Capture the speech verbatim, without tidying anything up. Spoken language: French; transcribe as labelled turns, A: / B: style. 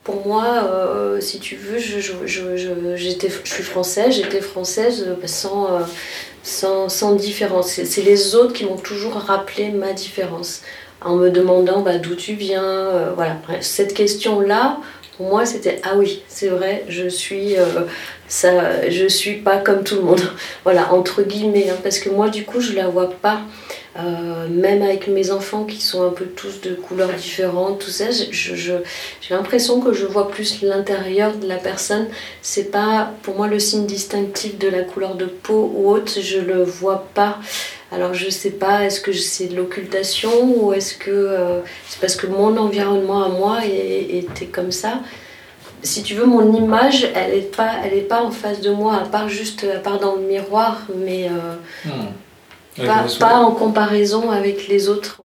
A: pour moi, euh, si tu veux, je, je, je, je, j'étais, je suis française, j'étais française sans, euh, sans, sans différence. C'est, c'est les autres qui m'ont toujours rappelé ma différence, en me demandant bah, d'où tu viens. Euh, voilà. Cette question-là, pour moi, c'était ah oui, c'est vrai, je suis, euh, ça, je suis pas comme tout le monde. Voilà, entre guillemets, hein, parce que moi, du coup, je la vois pas. Euh, même avec mes enfants qui sont un peu tous de couleurs différentes, tout ça, je, je, j'ai l'impression que je vois plus l'intérieur de la personne. C'est pas pour moi le signe distinctif de la couleur de peau ou autre, je le vois pas. Alors je sais pas, est-ce que c'est de l'occultation ou est-ce que euh, c'est parce que mon environnement à moi est, était comme ça. Si tu veux, mon image, elle est pas, elle est pas en face de moi, à part juste, à part dans le miroir, mais euh,
B: hmm.
A: Pas, pas en comparaison avec les autres.